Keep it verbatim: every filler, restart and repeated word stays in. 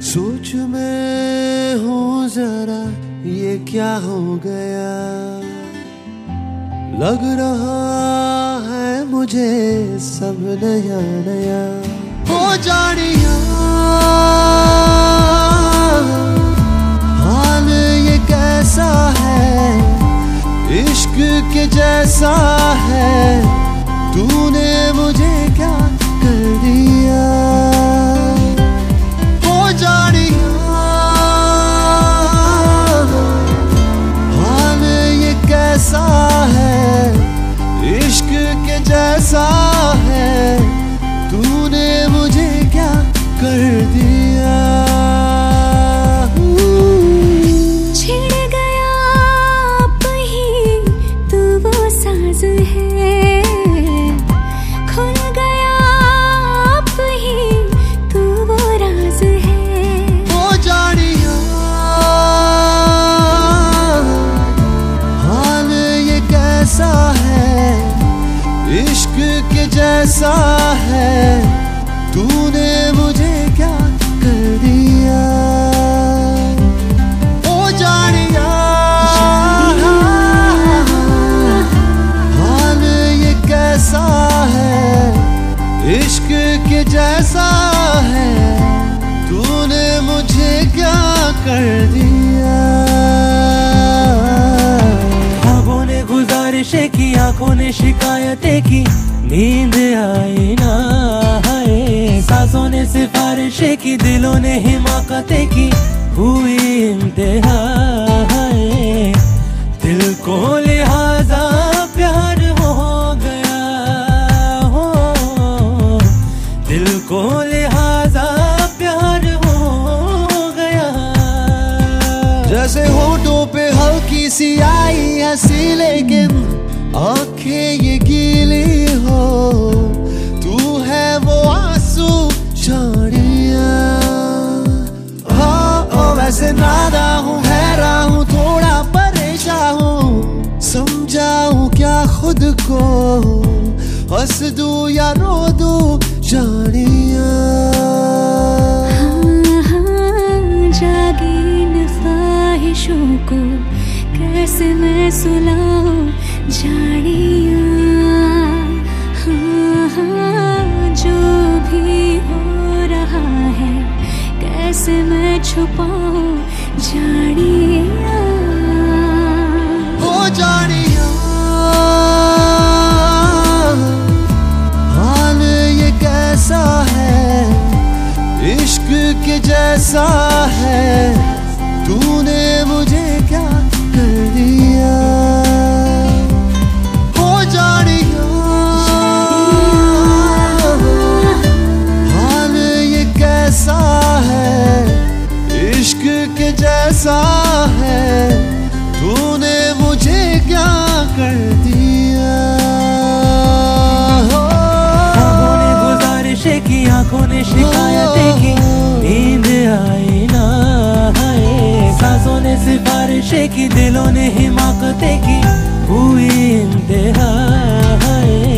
सोच में हूँ जरा ये क्या हो गया, लग रहा है मुझे सब नया नया। हो जानिया हाल ये कैसा है, इश्क के जैसा है, तूने मुझे क्या कर दिया। हो जानिया हाल ये कैसा है, इश्क के जैसा है, तूने मुझे क्या कर दिया। छिड़ गया आप ही तू वो साज है, खुल गया आप ही तू वो राज है। हो जानिया हाल ये कैसा है, इश्क के जैसा है, तूने मुझे क्या कर दिया। ओ जानिया हाल ये कैसा है, इश्क के जैसा है, तूने मुझे क्या कर दिया। ख्वाबों ने गुजारिशें की, आंखों ने शिकायतें की, नींद आई ना है। सांसों ने सिफारिशें की, दिलों ने हिमाकतें की, हुई इंतहा है। दिल को लिहाजा प्यार हो गया हो, दिल को लिहाजा प्यार हो गया। जैसे होठों पे हल्की सी आई हंसी, लेकिन आंखें ये गीली हो, तू है वो आंसू झाड़िया। हाँ ओ वैसे नादा हूँ, हैरान हूँ, थोड़ा परेशान हूँ, समझाऊं क्या खुद को, हंस दूं या रो दूं जानिया। हाँ हाँ जागी इन ख्वाहिशों को कैसे मैं सुलाऊं जानिया। हाँ हाँ जो भी हो रहा है कैसे मैं छुपाऊं जानिया। हो जानिया हाल ये कैसा है, इश्क के जैसा है, तूने मुझे क्या कर दिया। हो जानिया हाल ये कैसा है, इश्क के जैसा है, तूने मुझे क्या कर दिया। ख्वाबों ने गुजारिशें की, आंखों ने शिकायतें की, नींद आई ना है। सांसों ने सिफारिशें की, दिलों ने हिमाकतें की, हुई इंतहा है।